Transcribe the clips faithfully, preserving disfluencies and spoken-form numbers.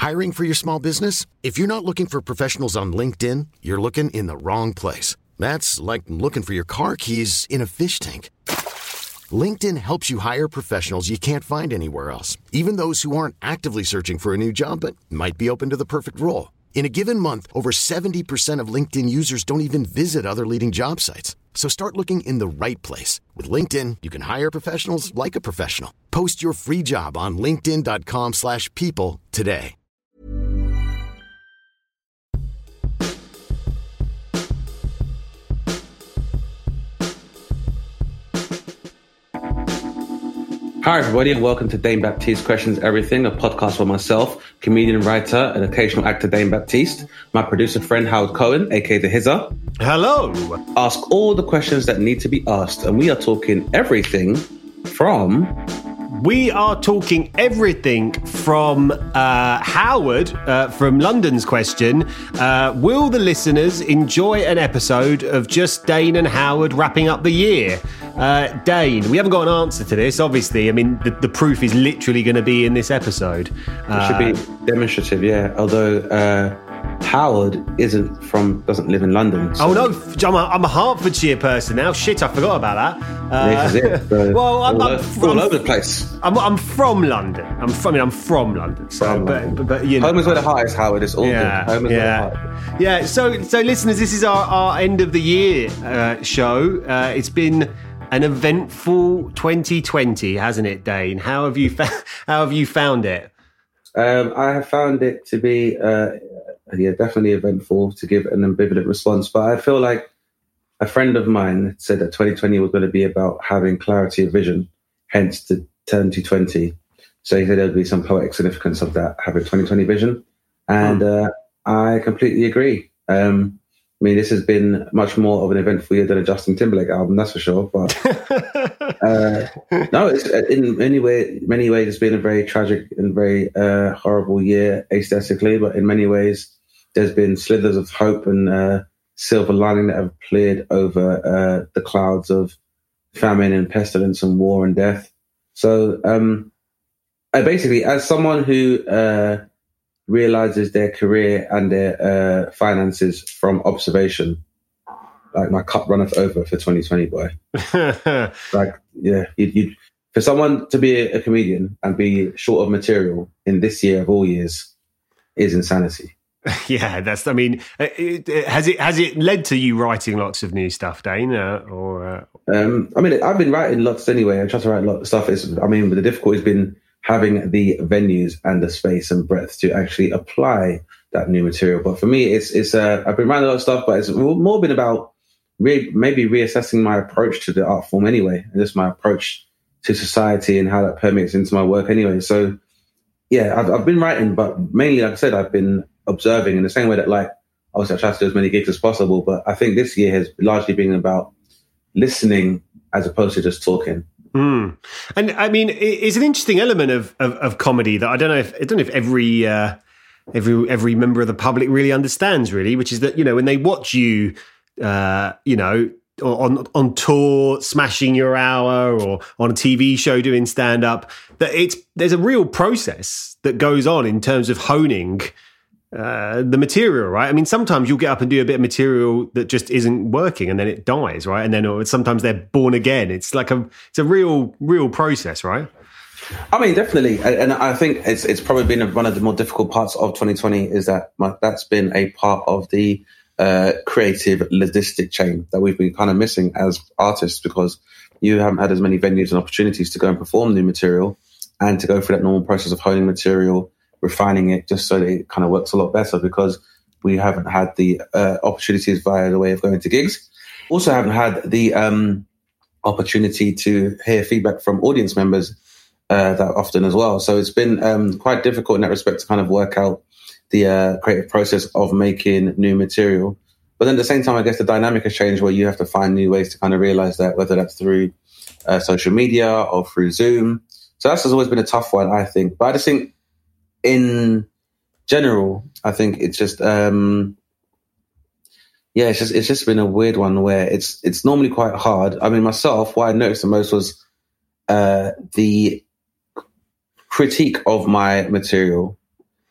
Hiring for your small business? If you're not looking for professionals on LinkedIn, you're looking in the wrong place. That's like looking for your car keys in a fish tank. LinkedIn helps you hire professionals you can't find anywhere else, even those who aren't actively searching for a new job but might be open to the perfect role. In a given month, over seventy percent of LinkedIn users don't even visit other leading job sites. So start looking in the right place. With LinkedIn, you can hire professionals like a professional. Post your free job on linkedin.com slash people today. Hi everybody and welcome to Dane Baptiste Questions Everything, a podcast for myself, comedian, writer and occasional actor Dane Baptiste, my producer friend Howard Cohen, aka The Hizzer. Hello! Ask all the questions that need to be asked, and we are talking everything from... We are talking everything from uh, Howard uh, from London's question. Uh, will the listeners enjoy an episode of just Dane and Howard wrapping up the year? Uh, Dane, we haven't got an answer to this, obviously. I mean, the, the proof is literally going to be in this episode. Uh, it should be demonstrative, yeah. Although uh, Howard isn't from, doesn't live in London. So. Oh no, I'm a, I'm a Hertfordshire person now. Shit, I forgot about that. Uh, this is it. So well, I'm, all, I'm over, from, all over the place. I'm, I'm from London. I'm from. I mean, I'm from London. So, from but, London. but, but you know, home is where the heart is, Howard. It's all yeah, good. Home is yeah, where the heart. Yeah. So, so listeners, this is our, our end of the year uh, show. Uh, it's been an eventful twenty twenty, hasn't it, Dane? How have you fa- How have you found it? Um, I have found it to be, uh, yeah, definitely eventful, to give an ambivalent response. But I feel like a friend of mine said that twenty twenty was going to be about having clarity of vision, hence the twenty twenty. So he said there would be some poetic significance of that, having twenty twenty vision. And uh, I completely agree. Um, I mean, this has been much more of an eventful year than a Justin Timberlake album, that's for sure. But uh, no, it's, in many way, many ways, it's been a very tragic and very uh, horrible year aesthetically. But in many ways, there's been slithers of hope and uh, silver lining that have cleared over uh, the clouds of famine and pestilence and war and death. So um, I basically, as someone who uh, realizes their career and their uh, finances from observation, like my cup runneth over for twenty twenty, boy. Like, yeah, you'd, you'd, for someone to be a, a comedian and be short of material in this year of all years is insanity. Yeah, that's. I mean, it, it, has it has it led to you writing lots of new stuff, Dane? Uh, or uh... um, I mean, I've been writing lots anyway. I try to write a lot of stuff. It's, I mean, but the difficulty has been having the venues and the space and breadth to actually apply that new material. But for me, it's it's. Uh, I've been writing a lot of stuff, but it's more been about re- maybe reassessing my approach to the art form anyway, and just my approach to society and how that permeates into my work anyway. So, yeah, I've, I've been writing, but mainly, like I said, I've been observing in the same way that, like, obviously I try to do as many gigs as possible, but I think this year has largely been about listening as opposed to just talking. Mm. And I mean, it's an interesting element of, of, of comedy that I don't know if I don't know if every uh, every every member of the public really understands, really, which is that, you know, when they watch you, uh, you know, on on tour, smashing your hour, or on a T V show doing stand up, that it's there's a real process that goes on in terms of honing Uh, the material, right? I mean, sometimes you'll get up and do a bit of material that just isn't working, and then it dies, right? And then or sometimes they're born again. It's like a, it's a real, real process, right? I mean, definitely, and I think it's it's probably been one of the more difficult parts of twenty twenty is that my, that's been a part of the uh, creative logistic chain that we've been kind of missing as artists, because you haven't had as many venues and opportunities to go and perform new material and to go through that normal process of honing material, refining it just so that it kind of works a lot better, because we haven't had the uh, opportunities via the way of going to gigs. Also haven't had the um, opportunity to hear feedback from audience members uh, that often as well. So it's been um, quite difficult in that respect to kind of work out the uh, creative process of making new material. But then at the same time, I guess the dynamic has changed where you have to find new ways to kind of realize that, whether that's through uh, social media or through Zoom. So that's always been a tough one, I think. But I just think, in general, I think it's just, um, yeah, it's just it's just been a weird one where it's it's normally quite hard. I mean, myself, what I noticed the most was uh, the critique of my material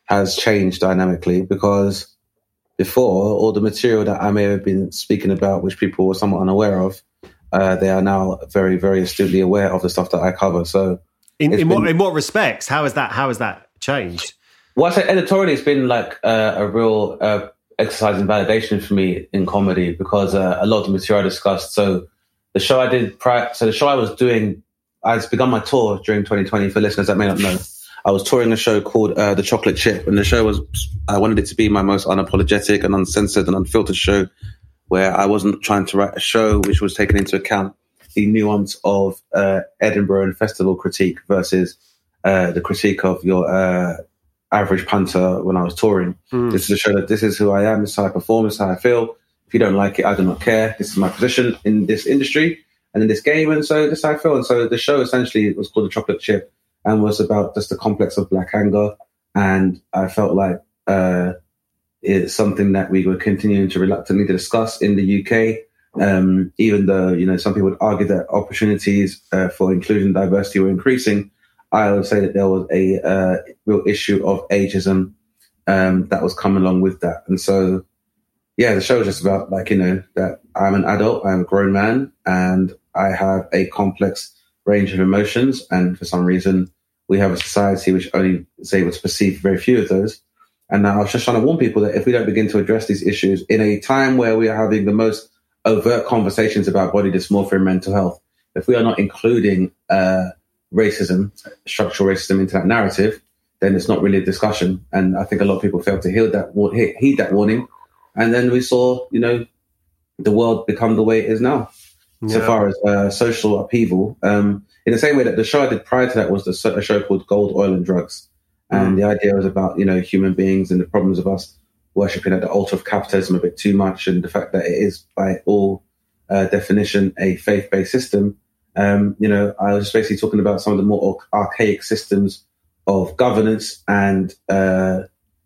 has changed dynamically, because before, all the material that I may have been speaking about, which people were somewhat unaware of, uh, they are now very, very astutely aware of the stuff that I cover. So, in, in been, what in what respects? How has that how has that changed? Well, I say editorially, it's been like uh, a real uh, exercise in validation for me in comedy, because uh, a lot of the material I discussed. So, the show I did prior, so the show I was doing, I'd begun my tour during twenty twenty. For listeners that may not know, I was touring a show called uh, The Chocolate Chip, and the show was, I wanted it to be my most unapologetic and uncensored and unfiltered show, where I wasn't trying to write a show which was taking into account the nuance of uh, Edinburgh and festival critique versus uh, the critique of your uh, average punter when I was touring. Mm. This is a show that this is who I am, this is how I perform, this is how I feel. If you don't like it, I do not care. This is my position in this industry and in this game, and so this is how I feel. And so the show essentially was called The Chocolate Chip, and was about just the complex of black anger. And I felt like uh, it's something that we were continuing to reluctantly discuss in the U K, um, even though, you know, some people would argue that opportunities uh, for inclusion and diversity were increasing. I would say that there was a uh, real issue of ageism um, that was coming along with that. And so, yeah, the show is just about, like, you know, that I'm an adult, I'm a grown man, and I have a complex range of emotions. And for some reason, we have a society which only is able to perceive very few of those. And I was just trying to warn people that if we don't begin to address these issues in a time where we are having the most overt conversations about body dysmorphia and mental health, if we are not including uh, racism, structural racism into that narrative, then it's not really a discussion. And I think a lot of people failed to heed that, heed that warning. And then we saw, you know, the world become the way it is now. Yeah. So far as uh, social upheaval, um, in the same way that the show I did prior to that was the, a show called Gold, Oil and Drugs. And mm. the idea was about, you know, human beings and the problems of us worshipping at the altar of capitalism a bit too much, and the fact that it is, by all uh, definition, a faith-based system. Um, you know, I was just basically talking about some of the more archaic systems of governance and uh,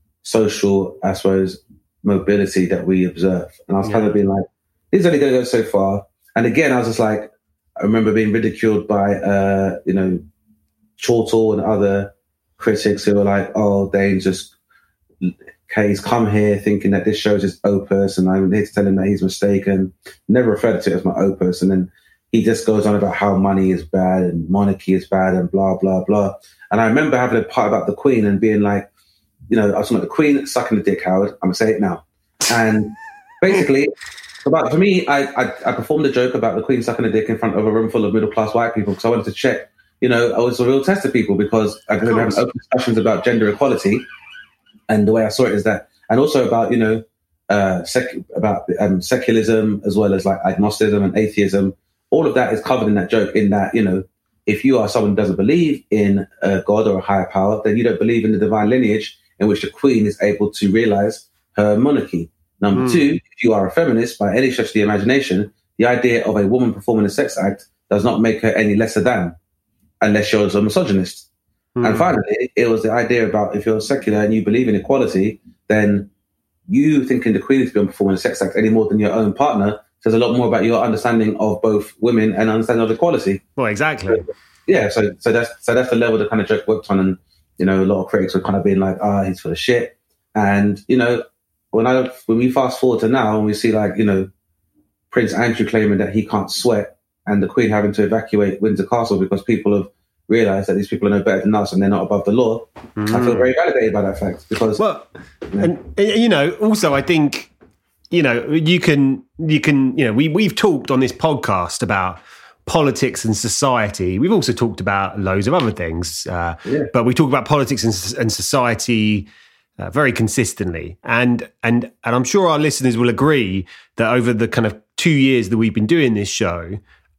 social, I suppose, mobility that we observe. And I was yeah. kind of being like, this is only going to go so far. And again, I was just like, I remember being ridiculed by, uh, you know, Chortle and other critics who were like, oh, Dane's just, okay, he's come here thinking that this show's his opus, and I'm here to tell him that he's mistaken. Never referred to it as my opus. And then he just goes on about how money is bad and monarchy is bad and blah, blah, blah. And I remember having a part about the Queen and being like, you know, I was talking about the Queen sucking the dick, Howard. I'm going to say it now. And basically, about, for me, I, I I performed a joke about the Queen sucking a dick in front of a room full of middle-class white people, because I wanted to check, you know, I was a real test of people, because I could have open discussions about gender equality. And the way I saw it is that, and also about, you know, uh, sec, about um, secularism, as well as like agnosticism and atheism. All of that is covered in that joke, in that, you know, if you are someone who doesn't believe in a God or a higher power, then you don't believe in the divine lineage in which the Queen is able to realize her monarchy. Number mm. two, if you are a feminist by any stretch of the imagination, the idea of a woman performing a sex act does not make her any lesser than, unless you're a misogynist. Mm. And finally, it was the idea about, if you're secular and you believe in equality, then you thinking the Queen is going to perform a sex act any more than your own partner says a lot more about your understanding of both women and understanding of equality. Well, exactly. So, yeah, so so that's so that's the level the kind of joke worked on, and you know, a lot of critics were kind of being like, ah, oh, he's full of shit. And you know, when I when we fast forward to now and we see, like, you know, Prince Andrew claiming that he can't sweat, and the Queen having to evacuate Windsor Castle because people have realised that these people are no better than us and they're not above the law. Mm. I feel very validated by that fact, because well, you know, and you know, also I think, you know, you can you can you know, we we've talked on this podcast about politics and society. We've also talked about loads of other things, uh, yeah. but we talk about politics and, and society uh, very consistently. And and and I'm sure our listeners will agree that over the kind of two years that we've been doing this show,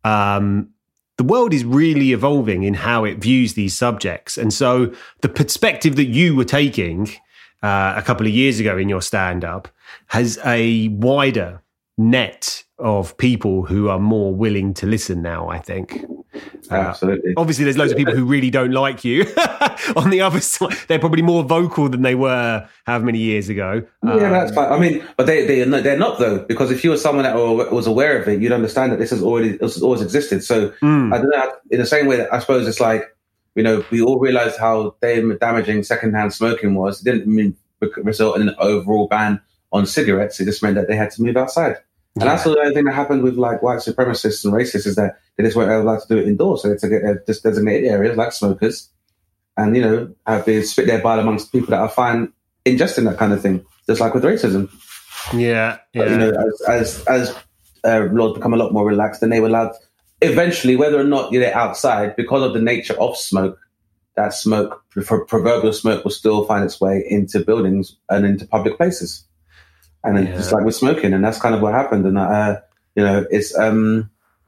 um, the world is really evolving in how it views these subjects. And so the perspective that you were taking uh, a couple of years ago in your stand-up has a wider net of people who are more willing to listen now, I think. Absolutely. Uh, obviously, there's loads of people who really don't like you. On the other side, they're probably more vocal than they were however many years ago. Yeah, um, that's fine. I mean, but they, they, they're not, though, because if you were someone that was aware of it, you'd understand that this has already this has always existed. So, mm. I don't know, in the same way that I suppose it's like, you know, we all realized how damaging secondhand smoking was. It didn't mean result in an overall ban on cigarettes. It just meant that they had to move outside. And yeah. that's the only thing that happened with like white supremacists and racists is that they just weren't allowed to do it indoors. So they had to get uh, just designated areas like smokers and, you know, have to spit their bile amongst people that are fine ingesting that kind of thing, just like with racism. Yeah. yeah. But, you know, as as, as uh, laws become a lot more relaxed, then they were allowed eventually, whether or not you're outside, because of the nature of smoke, that smoke, proverbial smoke, will still find its way into buildings and into public places. And then yeah. just like with smoking, and that's kind of what happened. And uh, you know, it's um,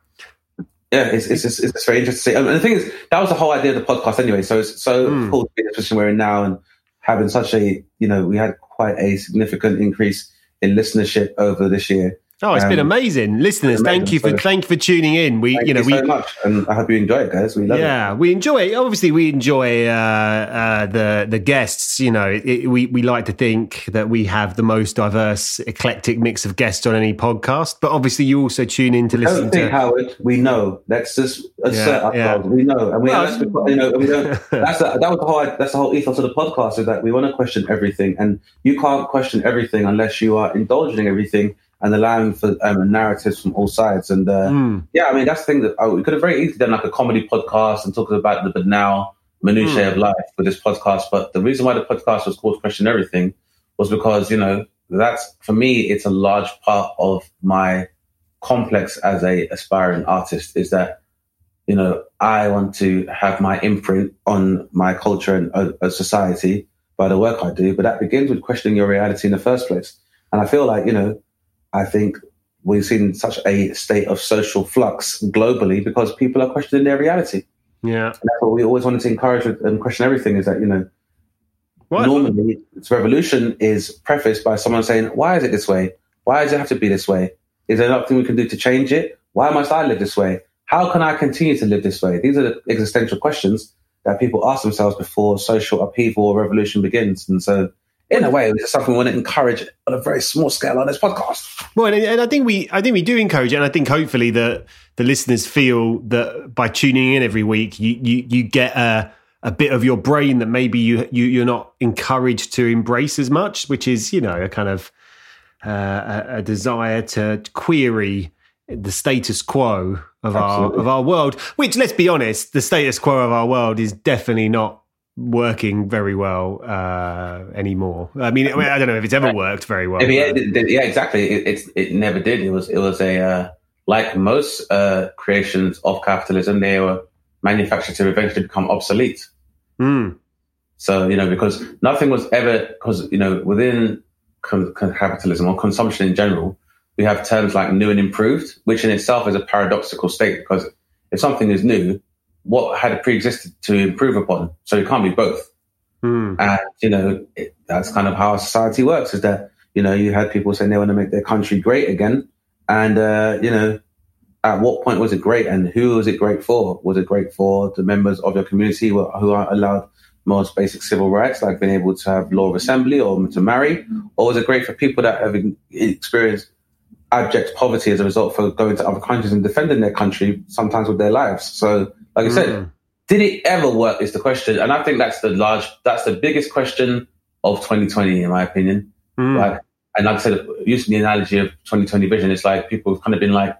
yeah, it's it's it's, it's very interesting. And the thing is, that was the whole idea of the podcast anyway. So it's so mm. cool to be in the position we're in now and having such a, you know, we had quite a significant increase in listenership over this year. Oh, it's um, been amazing, listeners. Amazing. Thank you for so, thank you for tuning in. We, thank you know, you we so much, and I hope you enjoy it, guys. We love yeah, it. Yeah, we enjoy it. Obviously, we enjoy uh, uh, the the guests. You know, it, we we like to think that we have the most diverse, eclectic mix of guests on any podcast. But obviously, you also tune in to we listen don't think, to Howard. We know. Let's just assert yeah, ourselves. Yeah. We know, and we, well, that's, you know, we don't. That's a, that was the whole. That's the whole ethos of the podcast is that we want to question everything, and you can't question everything unless you are indulging everything and allowing for um, narratives from all sides. And uh, mm. yeah, I mean, that's the thing that oh, we could have very easily done like a comedy podcast and talking about the banal minutiae mm. of life with this podcast. But the reason why the podcast was called Question Everything was because, you know, that's, for me, it's a large part of my complex as a aspiring artist is that, you know, I want to have my imprint on my culture and uh, society by the work I do. But that begins with questioning your reality in the first place. And I feel like, you know, I think we've seen such a state of social flux globally because people are questioning their reality. Yeah. And that's what we always wanted to encourage and question everything is that, you know, what? normally this revolution is prefaced by someone saying, why is it this way? Why does it have to be this way? Is there nothing we can do to change it? Why must I live this way? How can I continue to live this way? These are the existential questions that people ask themselves before social upheaval or revolution begins. And so, in a way, it's something we want to encourage on a very small scale on this podcast. Well, and, and I think we, I think we do encourage it, and I think hopefully the the listeners feel that by tuning in every week, you you, you get a a bit of your brain that maybe you, you you're not encouraged to embrace as much, which is, you know, a kind of uh, a, a desire to query the status quo of Absolutely. our of our world. Which, let's be honest, the status quo of our world is definitely not working very well uh, anymore. I mean, I mean, I don't know if it's ever worked very well. Yeah, yeah exactly. It, it's it never did. It was it was a uh, like most uh, creations of capitalism, they were manufactured to eventually become obsolete. Mm. So you know, because nothing was ever because you know within con- con- capitalism or consumption in general, we have terms like new and improved, which in itself is a paradoxical state because if something is new, what had pre-existed to improve upon? So it can't be both. Mm. And, you know, it, that's kind of how society works is that, you know, you had people saying they want to make their country great again. And, uh, you know, at what point was it great and who was it great for? Was it great for the members of your community who are allowed most basic civil rights, like being able to have law of assembly or to marry? Or was it great for people that have experienced abject poverty as a result for going to other countries and defending their country, sometimes with their lives? So, like I said, mm. did it ever work is the question. And I think that's the large, that's the biggest question of twenty twenty, in my opinion. Mm. Like, and like I said, using the analogy of twenty twenty vision, it's like people have kind of been like,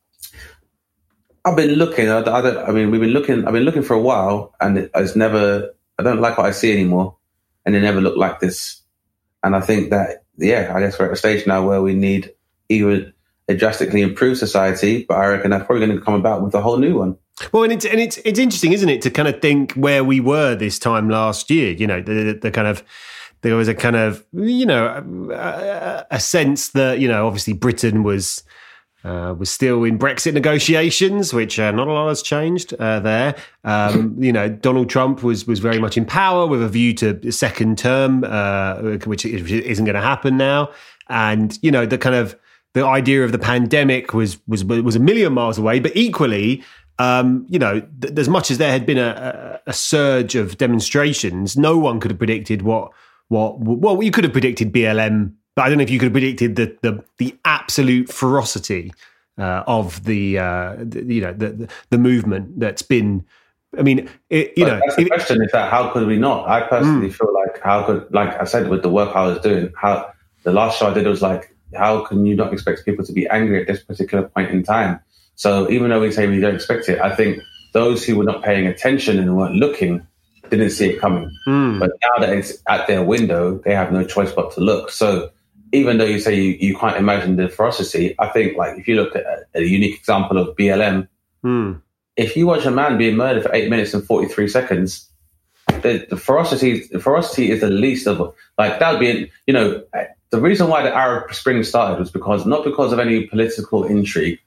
I've been looking, I, I, don't, I mean, we've been looking, I've been looking for a while and it, it's never, I don't like what I see anymore. And it never looked like this. And I think that, yeah, I guess we're at a stage now where we need either a drastically improved society, but I reckon that's probably going to come about with a whole new one. Well, and it's and it's it's interesting, isn't it, to kind of think where we were this time last year. You know, the, the, the kind of there was a kind of you know a, a sense that you know obviously Britain was uh, was still in Brexit negotiations, which uh, not a lot has changed uh, there. Um, you know, Donald Trump was was very much in power with a view to a second term, uh, which isn't going to happen now. And you know, the kind of the idea of the pandemic was was was a million miles away, but equally. Um, you know, th- as much as there had been a, a, a surge of demonstrations, no one could have predicted what, what, well, you could have predicted B L M, but I don't know if you could have predicted the the, the absolute ferocity uh, of the, uh, the, you know, the, the the movement that's been I mean, it, you but know, that's the if, question: is that how could we not? I personally mm. feel like how could, like I said, with the work I was doing, how the last show I did was like, how can you not expect people to be angry at this particular point in time? So even though we say we don't expect it, I think those who were not paying attention and weren't looking didn't see it coming. Mm. But now that it's at their window, they have no choice but to look. So even though you say you, you can't imagine the ferocity, I think like if you look at a, a unique example of B L M, mm. if you watch a man being murdered for eight minutes and forty-three seconds, the, the ferocity, the ferocity is the least of, like, that would be, you know, the reason why the Arab Spring started was because, not because of any political intrigue.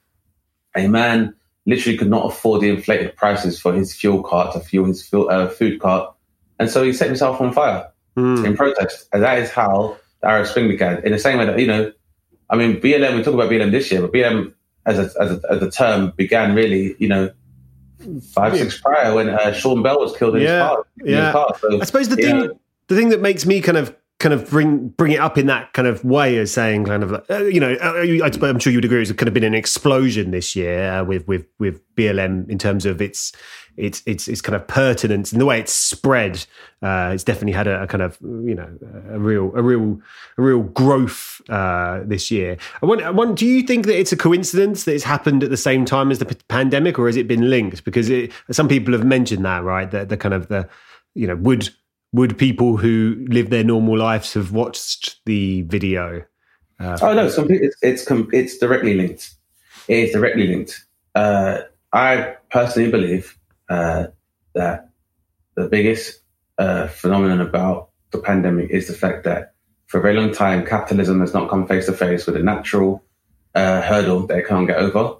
A man literally could not afford the inflated prices for his fuel cart to fuel his fuel, uh, food cart. And so he set himself on fire mm. in protest. And that is how the Arab Spring began. In the same way that, you know, I mean, B L M, we talk about B L M this year, but B L M as a, as a, as a term began really, you know, five, yeah. six prior when uh, Sean Bell was killed in yeah. his car. In yeah. his car. So, I suppose the thing, know, the thing that makes me kind of kind of bring bring it up in that kind of way is saying kind of like, uh, you know, uh, I'm sure you would agree it's kind of been an explosion this year uh, with with with B L M in terms of its its its its kind of pertinence and the way it's spread. Uh, it's definitely had a, a kind of, you know, a real a real a real growth uh, this year. I want, I want, do you think that it's a coincidence that it's happened at the same time as the p- pandemic, or has it been linked? Because it, some people have mentioned that, right? The, the kind of the, you know, would would people who live their normal lives have watched the video? Uh, oh no, some people, it's it's it's directly linked. It is directly linked. Uh, I personally believe uh, that the biggest uh, phenomenon about the pandemic is the fact that for a very long time, capitalism has not come face to face with a natural uh, hurdle that it can't get over.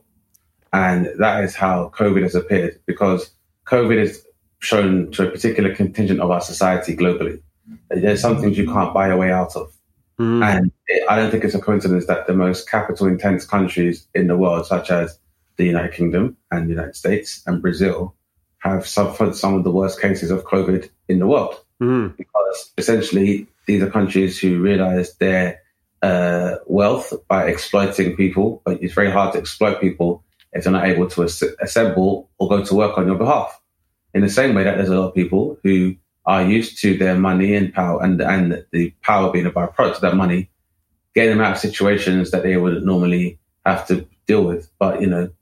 And that is how COVID has appeared, because COVID is shown to a particular contingent of our society globally. There's some things you can't buy your way out of. Mm. And it, I don't think it's a coincidence that the most capital intense countries in the world, such as the United Kingdom and the United States and Brazil, have suffered some of the worst cases of COVID in the world. Mm. Because essentially these are countries who realize their uh, wealth by exploiting people, but it's very hard to exploit people if they're not able to as- assemble or go to work on your behalf. In the same way that there's a lot of people who are used to their money and power, and, and the power being a byproduct of that money, getting them out of situations that they would normally have to deal with. But, you know,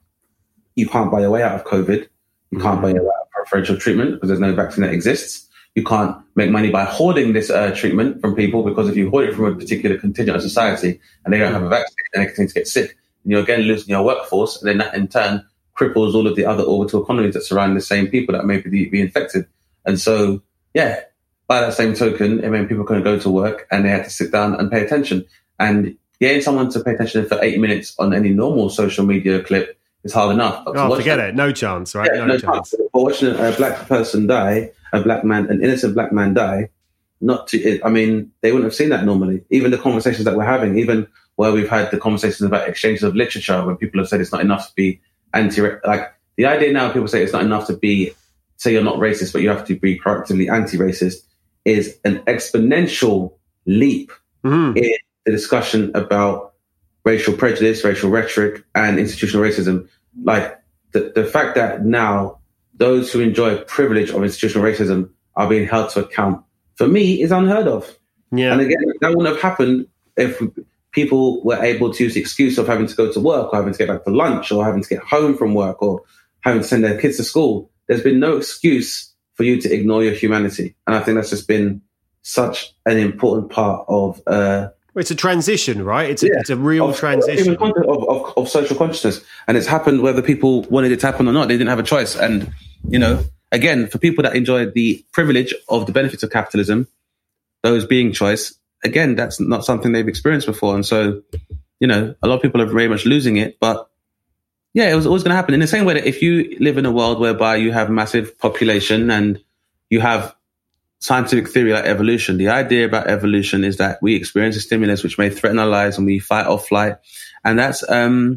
you can't buy your way out of COVID. You can't buy your way out of preferential treatment because there's no vaccine that exists. You can't make money by hoarding this uh, treatment from people, because if you hoard it from a particular contingent of society and they don't have a vaccine, then they continue to get sick. And you're again losing your workforce, and then that in turn cripples all of the other orbital economies that surround the same people that may be, be infected. And so, yeah, by that same token, I mean, people can go to work and they have to sit down and pay attention. And getting someone to pay attention for eight minutes on any normal social media clip is hard enough. But oh, forget it. No chance, right? Yeah, no, no chance. chance. But watching a black person die, a black man, an innocent black man die, not to, I mean, they wouldn't have seen that normally. Even the conversations that we're having, even where we've had the conversations about exchanges of literature, when people have said it's not enough to be anti, like the idea now, people say it's not enough to be, say you're not racist, but you have to be proactively anti-racist, is an exponential leap mm. in the discussion about racial prejudice, racial rhetoric, and institutional racism. Like the, the fact that now those who enjoy privilege of institutional racism are being held to account, for me, is unheard of. Yeah. And again, that wouldn't have happened if people were able to use the excuse of having to go to work or having to get back to lunch or having to get home from work or having to send their kids to school. There's been no excuse for you to ignore your humanity. And I think that's just been such an important part of... Uh, it's a transition, right? It's a, yeah, it's a real of, transition. Of, of, of social consciousness. And it's happened whether people wanted it to happen or not. They didn't have a choice. And, you know, again, for people that enjoy the privilege of the benefits of capitalism, those being choice, again, that's not something they've experienced before. And so, you know, a lot of people are very much losing it. But yeah, it was always going to happen. In the same way that if you live in a world whereby you have massive population and you have scientific theory like evolution, the idea about evolution is that we experience a stimulus which may threaten our lives and we fight or flight. And that's um,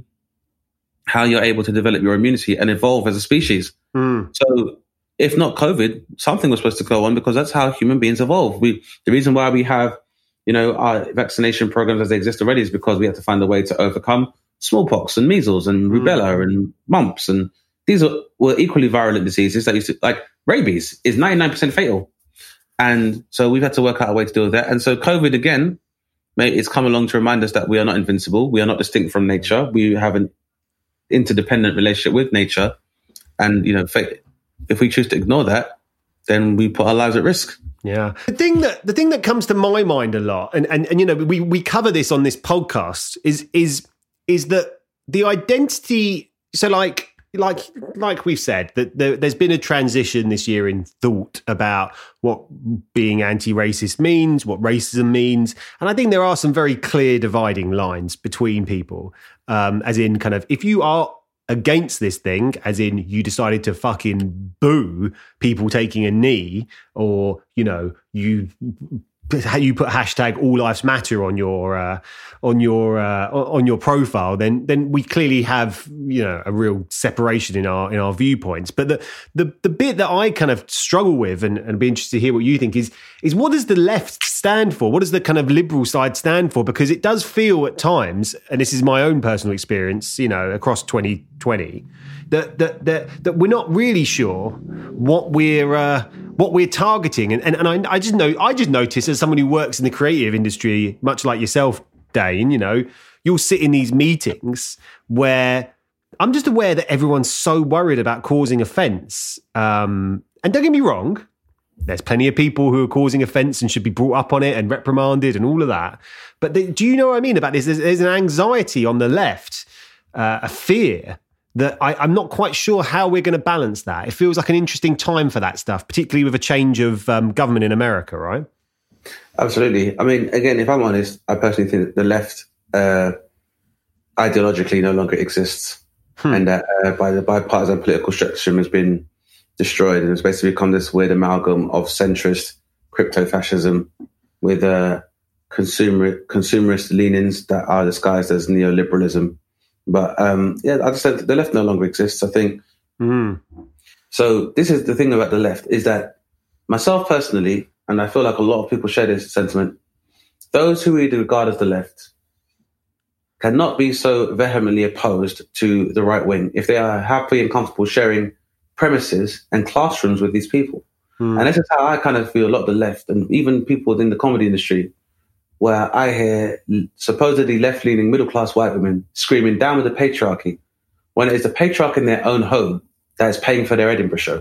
how you're able to develop your immunity and evolve as a species. Mm. So if not COVID, something was supposed to go on, because that's how human beings evolve. We, the reason why we have, you know, our vaccination programs as they exist already is because we have to find a way to overcome smallpox and measles and rubella mm. and mumps and these are, were equally virulent diseases that used to, like rabies is ninety-nine percent fatal. And so we've had to work out a way to deal with that. And so COVID, again, it's come along to remind us that we are not invincible. We are not distinct from nature. We have an interdependent relationship with nature. And, you know, if we choose to ignore that, then we put our lives at risk. Yeah. The thing that the thing that comes to my mind a lot, and, and, and you know, we, we cover this on this podcast, is is is that the identity, so like Like like we've said, that there, there's been a transition this year in thought about what being anti-racist means, what racism means. And I think there are some very clear dividing lines between people, um, as in kind of, if you are against this thing, as in you decided to fucking boo people taking a knee, or, you know, you... how you put hashtag All Lives Matter on your uh, on your uh, on your profile, then then we clearly have, you know, a real separation in our in our viewpoints. But the the the bit that I kind of struggle with, and, and be interested to hear what you think, is is what does the left stand for? What does the kind of liberal side stand for? Because it does feel at times, and this is my own personal experience, you know, across twenty twenty, that that that, that we're not really sure what we're uh, what we're targeting. And and, and I, I just know I just notice, as someone who works in the creative industry, much like yourself, Dane, you know, you'll sit in these meetings where I'm just aware that everyone's so worried about causing offence. Um, and don't get me wrong, there's plenty of people who are causing offence and should be brought up on it and reprimanded and all of that. But the, do you know what I mean about this? There's, there's an anxiety on the left, uh, a fear that I, I'm not quite sure how we're going to balance that. It feels like an interesting time for that stuff, particularly with a change of um, government in America, right? Absolutely. I mean, again, if I'm honest, I personally think that the left uh, ideologically no longer exists, hmm. and that uh, by the bipartisan political structure has been destroyed, and it's basically become this weird amalgam of centrist crypto-fascism with uh, consumer consumerist leanings that are disguised as neoliberalism. But um, yeah, I just said the left no longer exists, I think. Mm. So this is the thing about the left, is that myself personally, and I feel like a lot of people share this sentiment, those who we regard as the left cannot be so vehemently opposed to the right wing if they are happy and comfortable sharing premises and classrooms with these people. Mm. And this is how I kind of feel a lot of the left, and even people within the comedy industry, where I hear supposedly left-leaning middle-class white women screaming down with the patriarchy, when it is the patriarch in their own home that is paying for their Edinburgh show.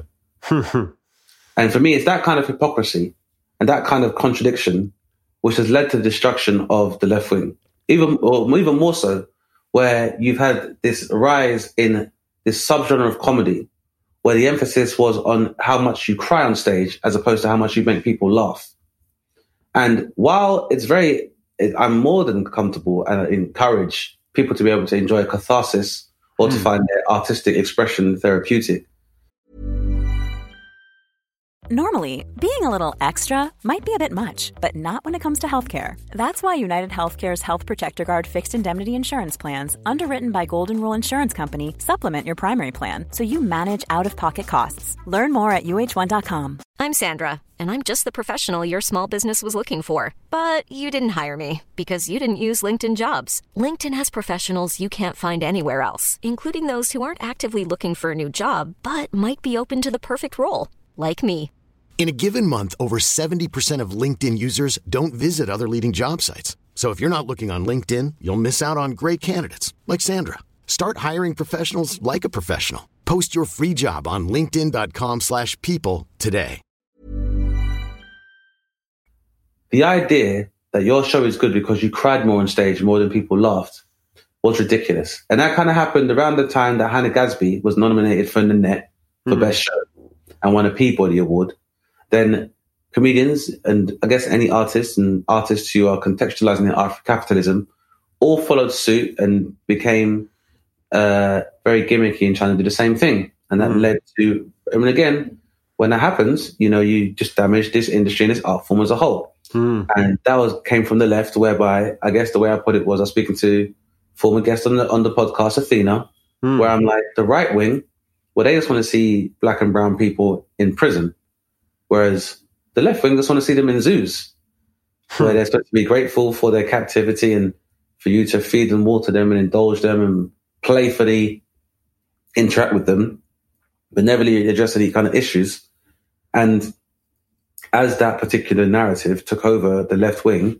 And for me, it's that kind of hypocrisy and that kind of contradiction which has led to the destruction of the left wing. Even, or even more so, where you've had this rise in this subgenre of comedy where the emphasis was on how much you cry on stage as opposed to how much you make people laugh. And while it's very, it, I'm more than comfortable and encourage people to be able to enjoy catharsis or to mm. find their artistic expression therapeutic. Normally, being a little extra might be a bit much, but not when it comes to healthcare. That's why United Healthcare's Health Protector Guard fixed indemnity insurance plans, underwritten by Golden Rule Insurance Company, supplement your primary plan so you manage out-of-pocket costs. Learn more at U H one dot com. I'm Sandra, and I'm just the professional your small business was looking for. But you didn't hire me because you didn't use LinkedIn Jobs. LinkedIn has professionals you can't find anywhere else, including those who aren't actively looking for a new job, but might be open to the perfect role, like me. In a given month, over seventy percent of LinkedIn users don't visit other leading job sites. So if you're not looking on LinkedIn, you'll miss out on great candidates like Sandra. Start hiring professionals like a professional. Post your free job on linkedin dot com slash people today. The idea that your show is good because you cried more on stage more than people laughed was ridiculous. And that kind of happened around the time that Hannah Gadsby was nominated for Nanette for mm-hmm. Best Show and won a Peabody Award. Then comedians and I guess any artists and artists who are contextualizing their art for capitalism all followed suit and became uh, very gimmicky in trying to do the same thing. And that mm. led to, I mean, again, when that happens, you know, you just damage this industry and this art form as a whole. Mm. And that was came from the left, whereby I guess the way I put it was I was speaking to former guest on the, on the podcast, Athena, mm. where I'm like, the right wing, well, they just want to see black and brown people in prison. Whereas the left wing just want to see them in zoos, where they're supposed to be grateful for their captivity and for you to feed and water them and indulge them and playfully interact with them. but never really addressed any kind of issues. And as that particular narrative took over the left wing,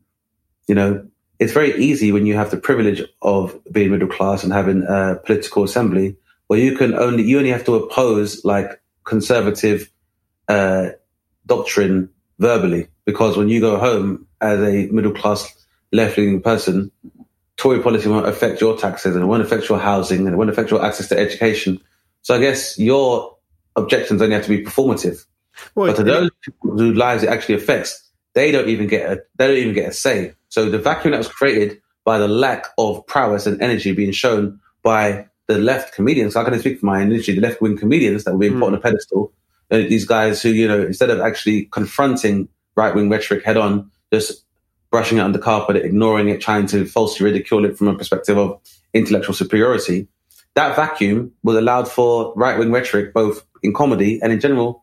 you know, it's very easy when you have the privilege of being middle class and having a political assembly where you can only, you only have to oppose like conservative uh, doctrine verbally, because when you go home as a middle class left wing person, Tory policy won't affect your taxes and it won't affect your housing and it won't affect your access to education. So I guess your objections only have to be performative. Well, but to those people whose lives it actually affects, they don't even get a they don't even get a say. So the vacuum that was created by the lack of prowess and energy being shown by the left comedians, I can speak for my industry, the left wing comedians that were being mm. put on a pedestal. Uh, these guys who, you know, instead of actually confronting right wing rhetoric head on, just brushing it under the carpet, ignoring it, trying to falsely ridicule it from a perspective of intellectual superiority. That vacuum was allowed for right wing rhetoric, both in comedy and in general,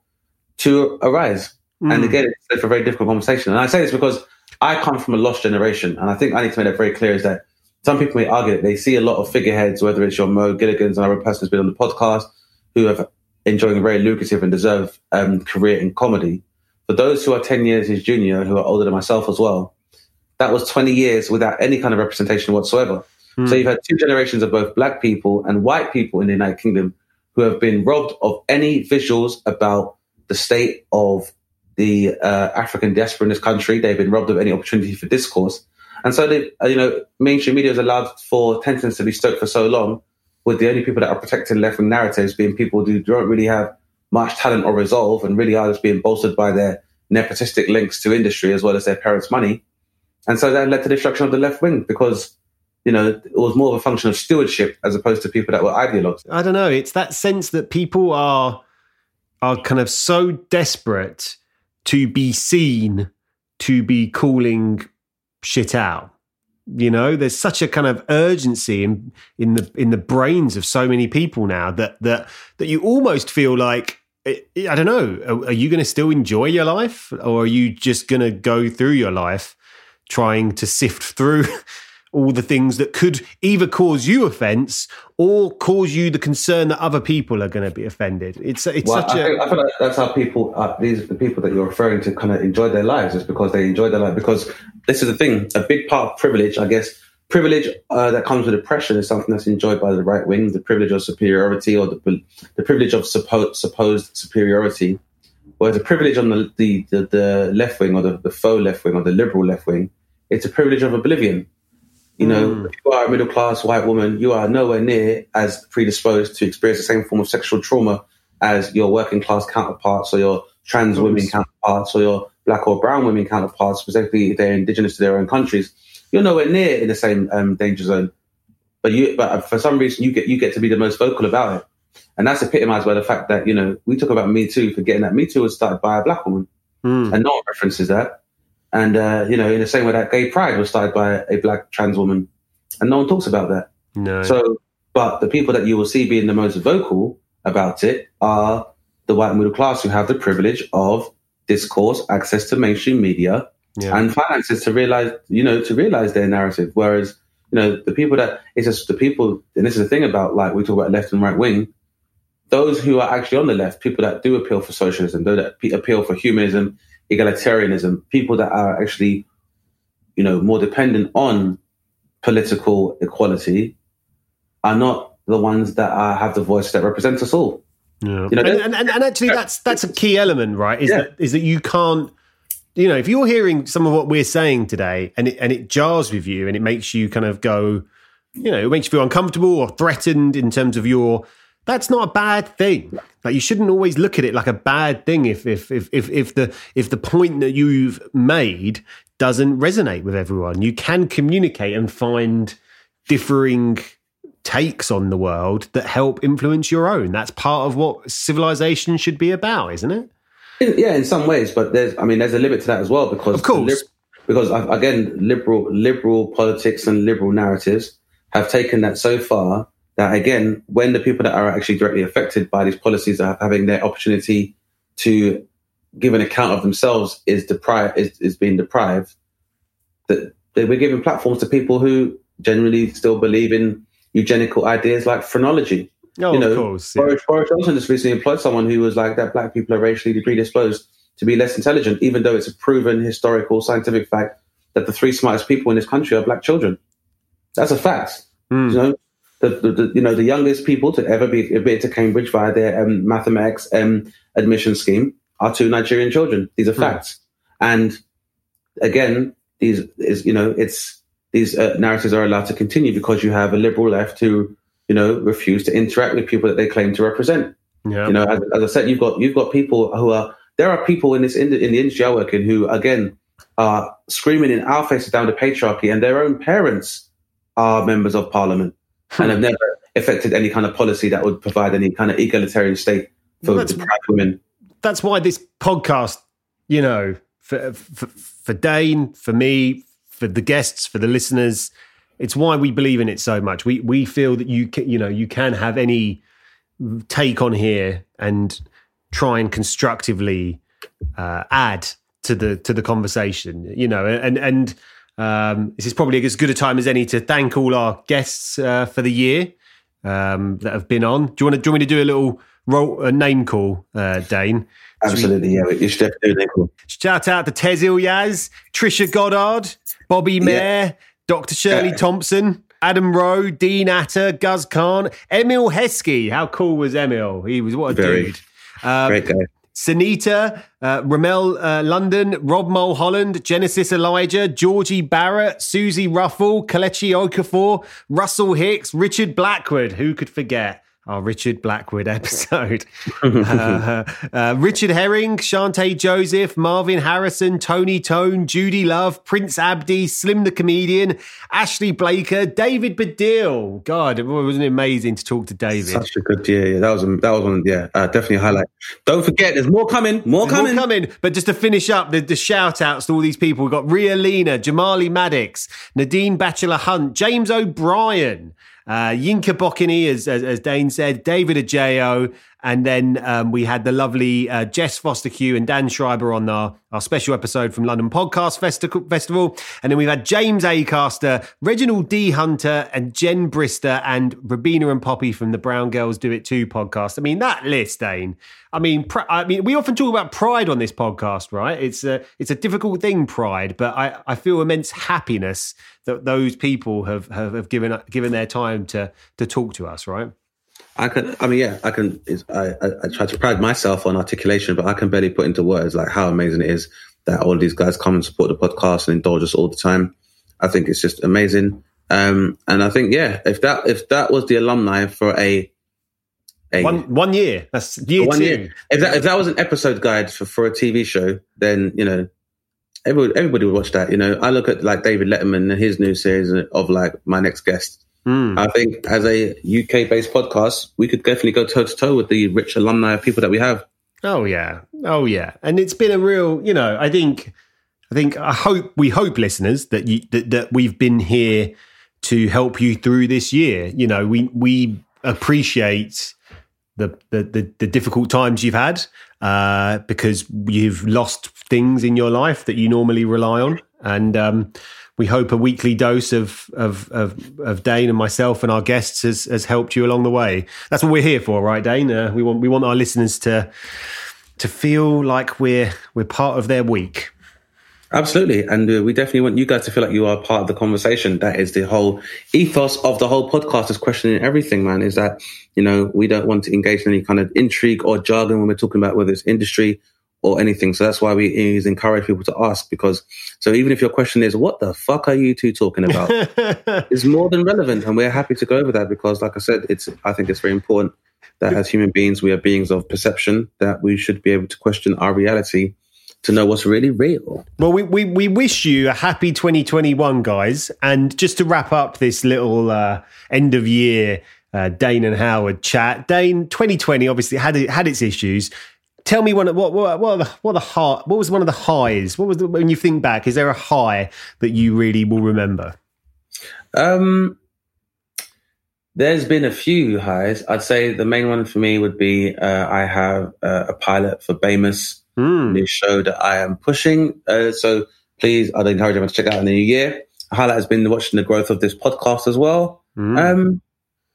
to arise. Mm. And again, it's a very difficult conversation. And I say this because I come from a lost generation. And I think I need to make that very clear is that some people may argue that they see a lot of figureheads, whether it's your Mo Gilligans and other person who's been on the podcast, who have enjoying a very lucrative and deserved um, career in comedy. For those who are ten years his junior, who are older than myself as well, that was twenty years without any kind of representation whatsoever. Mm. So you've had two generations of both black people and white people in the United Kingdom who have been robbed of any visuals about the state of the uh, African diaspora in this country. They've been robbed of any opportunity for discourse. And so, they, uh, you know, mainstream media has allowed for tensions to be stoked for so long, with the only people that are protecting left-wing narratives being people who don't really have much talent or resolve and really are just being bolstered by their nepotistic links to industry as well as their parents' money. And so that led to the destruction of the left wing because, you know, it was more of a function of stewardship as opposed to people that were ideologues. I don't know. It's that sense that people are are kind of so desperate to be seen to be calling shit out. You know, there's such a kind of urgency in in the in the brains of so many people now that that that you almost feel like, I don't know, are, are you going to still enjoy your life, or are you just going to go through your life trying to sift through all the things that could either cause you offence or cause you the concern that other people are going to be offended? It's it's well, such I a. Think, I feel like that's how people. Are, these are the people that you're referring to kind of enjoy their lives, is because they enjoy their life. Because this is the thing, a big part of privilege, I guess, privilege uh, that comes with oppression is something that's enjoyed by the right wing. The privilege of superiority, or the the privilege of suppo- supposed superiority, whereas the privilege on the the, the, the left wing, or the, the faux left wing, or the liberal left wing, it's a privilege of oblivion. You know, mm. if you are a middle-class white woman, you are nowhere near as predisposed to experience the same form of sexual trauma as your working-class counterparts or your trans mm. women counterparts or your black or brown women counterparts, specifically if they're indigenous to their own countries. You're nowhere near in the same um, danger zone. But you, but for some reason, you get you get to be the most vocal about it. And that's epitomized by the fact that, you know, we talk about Me Too, forgetting that Me Too was started by a black woman. Mm. And no one references that. And, uh, you know, in the same way that gay pride was started by a black trans woman, and no one talks about that. No. So, but the people that you will see being the most vocal about it are the white middle class who have the privilege of discourse, access to mainstream media, yeah. and finances to realize, you know, to realize their narrative. Whereas, you know, the people that, it's just the people, and this is the thing about, like, we talk about left and right wing, those who are actually on the left, people that do appeal for socialism, those that appeal for humanism, egalitarianism, people that are actually, you know, more dependent on political equality, are not the ones that are, have the voice that represents us all. Yeah. You know, and, and, and actually, that's that's a key element, right? Is yeah. that is that you can't, you know, if you're hearing some of what we're saying today, and it, and it jars with you, and it makes you kind of go, you know, it makes you feel uncomfortable or threatened in terms of your. That's not a bad thing. Like, you shouldn't always look at it like a bad thing if if if if, if the if the point that you've made doesn't resonate with everyone. You can communicate and find differing takes on the world that help influence your own. That's part of what civilization should be about, isn't it? Yeah, in some ways, but there's, I mean, there's a limit to that as well, because of course, because again, liberal liberal politics and liberal narratives have taken that so far that, again, when the people that are actually directly affected by these policies are having their opportunity to give an account of themselves is deprived, is, is being deprived, that they we're giving platforms to people who generally still believe in eugenical ideas like phrenology. Oh, you know, of course. Yeah. Boris, Boris Johnson just recently employed someone who was like that black people are racially predisposed to be less intelligent, even though it's a proven historical scientific fact that the three smartest people in this country are black children. That's a fact. Mm. You know, the, the, the you know the youngest people to ever be admitted to Cambridge via their um, mathematics um, admission scheme are two Nigerian children. These are facts. Mm. And again, these is you know it's these uh, narratives are allowed to continue because you have a liberal left who you know refuse to interact with people that they claim to represent. Yeah. You know, as, as I said, you've got you've got people who are there are people in this in the, in the industry I work in who again are screaming in our faces down to patriarchy, and their own parents are members of parliament and have never effected any kind of policy that would provide any kind of egalitarian state for well, deprived women. That's why this podcast, you know, for, for for Dane, for me, for the guests, for the listeners, it's why we believe in it so much. We we feel that you can, you know, you can have any take on here and try and constructively uh, add to the to the conversation, you know, and and. Um, this is probably as good a time as any to thank all our guests uh, for the year um, that have been on. Do you want to? Do you want me to do a little roll, a name call, uh, Dane? Absolutely, we, yeah. You should definitely do a name call. Shout out to Tez Ilyas, Trisha Goddard, Bobby Mayer, yeah. Doctor Shirley yeah. Thompson, Adam Rowe, Dean Atter, Guz Khan, Emil Heskey. How cool was Emil? He was what a Very dude. Um, great guy. Sunita, uh, Ramel uh, London, Rob Mulholland, Genesis Elijah, Georgie Barrett, Susie Ruffle, Kelechi Okafor, Russell Hicks, Richard Blackwood. Who could forget our Richard Blackwood episode? uh, uh, Richard Herring, Shantae Joseph, Marvin Harrison, Tony Tone, Judy Love, Prince Abdi, Slim the Comedian, Ashley Blaker, David Baddiel. God, it wasn't amazing to talk to David. Such a good, yeah, yeah. That was, that was one, yeah, uh, definitely a highlight. Don't forget, there's more coming, more there's coming. More coming. But just to finish up, the, the shout outs to all these people. We've got Ria Lena, Jamali Maddox, Nadine Batchelor Hunt, James O'Brien, Uh, Yinka Bocchini, as, as, as Dane said, David Ajayo, and then um, we had the lovely uh, Jess Foster-Q and Dan Schreiber on our, our special episode from London Podcast Festi- Festival. And then we've had James Acaster, Reginald D. Hunter, and Jen Brister, and Rabina and Poppy from the Brown Girls Do It Too podcast. I mean, that list, Dane. I mean, pr- I mean, we often talk about pride on this podcast, right? It's a, it's a difficult thing, pride, but I, I feel immense happiness that those people have, have, have given given their time to to talk to us, right? I can, I mean, yeah, I can, I, I, I try to pride myself on articulation, but I can barely put into words like how amazing it is that all of these guys come and support the podcast and indulge us all the time. I think it's just amazing. Um, and I think, yeah, if that, if that was the alumni for a, a one, one year, that's year one two. Year. If that, if that was an episode guide for, for a T V show, then, you know, everybody, everybody would watch that. You know, I look at like David Letterman and his new series of like My Next Guest. Mm. I think as a U K-based podcast, we could definitely go toe-to-toe with the rich alumni of people that we have. Oh, yeah. Oh, yeah. And it's been a real, you know, I think, I think, I hope, we hope, listeners, that you, that, that we've been here to help you through this year. You know, we we appreciate the the, the, the difficult times you've had uh, because you've lost things in your life that you normally rely on. And, um, we hope a weekly dose of, of of of Dane and myself and our guests has, has helped you along the way. That's what we're here for, right, Dane? Uh, we want we want our listeners to to feel like we're we're part of their week. Absolutely, and uh, we definitely want you guys to feel like you are part of the conversation. That is the whole ethos of the whole podcast, is questioning everything, man. Is that, you know, we don't want to engage in any kind of intrigue or jargon when we're talking about whether it's industry or anything. So that's why we is encourage people to ask, because so even if your question is, what the fuck are you two talking about? It's more than relevant. And we're happy to go over that because, like I said, it's, I think it's very important that as human beings, we are beings of perception, that we should be able to question our reality to know what's really real. Well, we, we, we wish you a happy twenty twenty-one, guys. And just to wrap up this little uh, end of year uh, Dane and Howard chat, Dane, twenty twenty obviously had, it, had its issues. Tell me what what what what, are the, what, are the high, what was one of the highs? What was the, when you think back? Is there a high that you really will remember? Um, there's been a few highs. I'd say the main one for me would be uh, I have uh, a pilot for Bamus, mm. new show that I am pushing. Uh, so please, I'd encourage everyone to check out in the new year. A highlight has been watching the growth of this podcast as well. Mm. Um,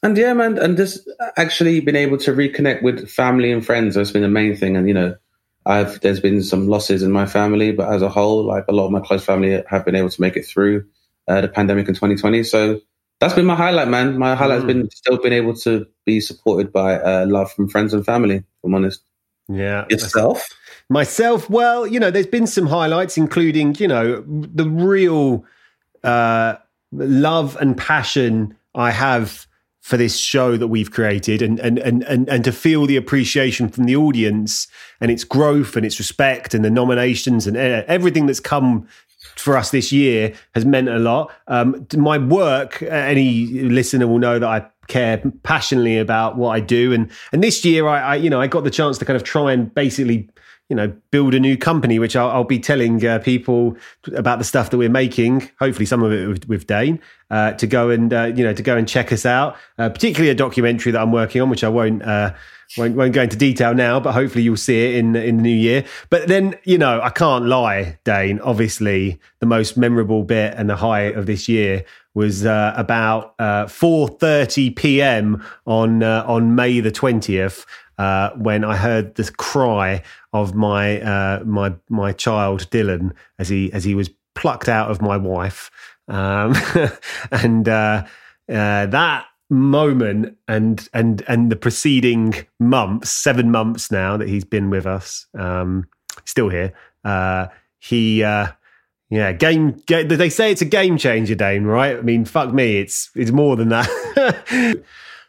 And yeah, man, and just actually been able to reconnect with family and friends has been the main thing. And, you know, I've there's been some losses in my family, but as a whole, like a lot of my close family have been able to make it through uh, the pandemic in twenty twenty. So that's been my highlight, man. My highlight has mm. been still being able to be supported by uh, love from friends and family, if I'm honest. Yeah. Yourself? Myself, well, you know, there's been some highlights, including, you know, the real uh, love and passion I have for this show that we've created, and, and and and and to feel the appreciation from the audience and its growth and its respect and the nominations and everything that's come for us this year has meant a lot. Um, my work, any listener will know that I care passionately about what I do, and and this year I, I you know I got the chance to kind of try and basically, you know, build a new company, which I'll, I'll be telling uh, people about the stuff that we're making. Hopefully, some of it with, with Dane uh, to go and uh, you know to go and check us out. Uh, particularly a documentary that I'm working on, which I won't uh, won't, won't go into detail now, but hopefully you'll see it in in the new year. But then, you know, I can't lie, Dane. Obviously, the most memorable bit and the high of this year was uh, about uh, four thirty p.m. on uh, on May the twentieth. Uh, when I heard the cry of my uh, my my child Dylan as he as he was plucked out of my wife, um, and uh, uh, that moment and and and the preceding months, seven months now that he's been with us, um, still here. Uh, he. Uh, Yeah, game, game. They say it's a game changer, Dane. Right? I mean, fuck me, it's it's more than that.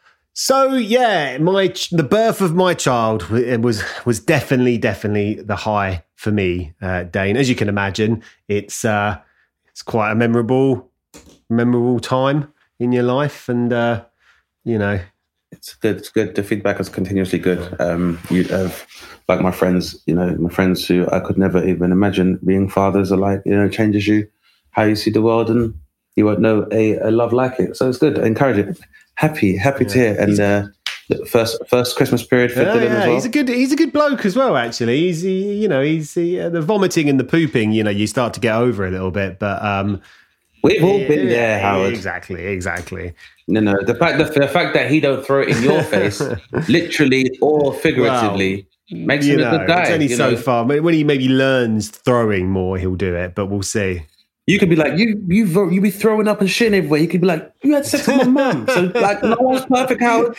So yeah, my the birth of my child it was was definitely definitely the high for me, uh, Dane. As you can imagine, it's uh, it's quite a memorable memorable time in your life, and uh, you know. It's good. It's good. The feedback is continuously good. Um, you have, like my friends, you know, my friends who I could never even imagine being fathers are like, you know, changes you, how you see the world, and you won't know a, a love like it. So it's good. I encourage it. Happy, happy yeah. to hear. And uh, first, first Christmas period for yeah, Dylan yeah. as well. He's a good, he's a good bloke as well. Actually, he's, he, you know, he's he, uh, the vomiting and the pooping. You know, you start to get over a little bit, but um, we've all been there, Howard. Exactly, exactly. No, no. The fact that the fact that he don't throw it in your face, literally or figuratively, well, makes him know, a good guy. It's only so know? far. When he maybe learns throwing more, he'll do it. But we'll see. You could be like, you, you, you be throwing up and shitting everywhere. You could be like, you had sex with my mum. So like, no one's perfect, Howard.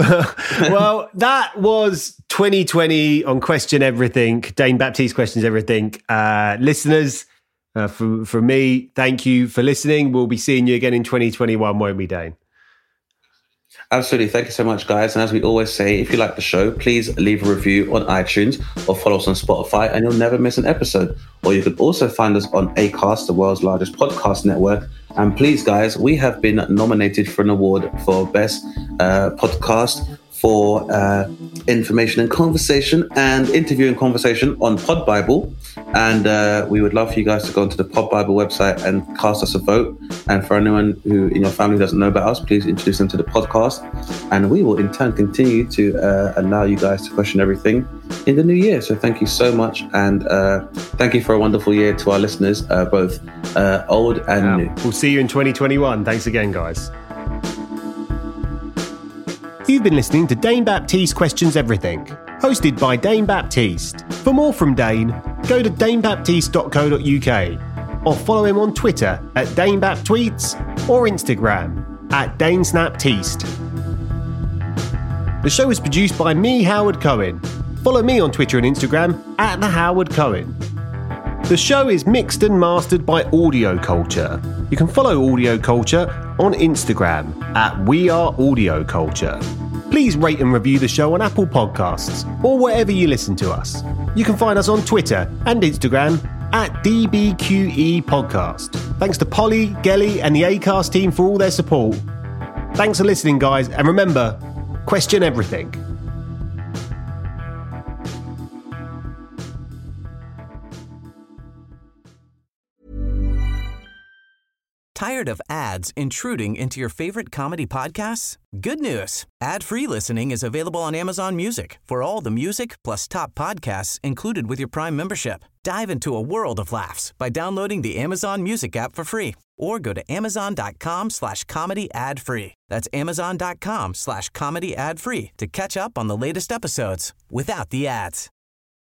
Well, that was twenty twenty on Question Everything. Dane Baptiste questions everything. Uh, listeners. Uh, from, from me, thank you for listening. We'll be seeing you again in twenty twenty-one, won't we, Dane? Absolutely. Thank you so much, guys. And as we always say, if you like the show, please leave a review on iTunes or follow us on Spotify and you'll never miss an episode. Or you can also find us on Acast, the world's largest podcast network. And please, guys, we have been nominated for an award for Best uh, Podcast for uh, Information and Conversation and Interview and Conversation on Pod Bible. And uh, we would love for you guys to go onto the Pod Bible website and cast us a vote. And for anyone who in your family doesn't know about us, please introduce them to the podcast. And we will in turn continue to uh, allow you guys to question everything in the new year. So thank you so much. And uh, thank you for a wonderful year to our listeners, uh, both uh, old and yeah. new. We'll see you in twenty twenty-one. Thanks again, guys. You've been listening to Dane Baptiste Questions Everything, hosted by Dane Baptiste. For more from Dane, go to dane baptiste dot co dot uk or follow him on Twitter at DaneBapTweets or Instagram at DaneSnapTeast. The show is produced by me, Howard Cohen. Follow me on Twitter and Instagram at the Howard Cohen. The show is mixed and mastered by Audio Culture. You can follow Audio Culture on Instagram at We Are Audio Culture. Please rate and review the show on Apple Podcasts or wherever you listen to us. You can find us on Twitter and Instagram at D B Q E Podcast. Thanks to Polly, Gelly and the Acast team for all their support. Thanks for listening, guys, and remember, question everything. Tired of ads intruding into your favorite comedy podcasts? Good news. Ad-free listening is available on Amazon Music for all the music plus top podcasts included with your Prime membership. Dive into a world of laughs by downloading the Amazon Music app for free or go to amazon.com slash comedy ad free. That's amazon.com slash comedy ad free to catch up on the latest episodes without the ads.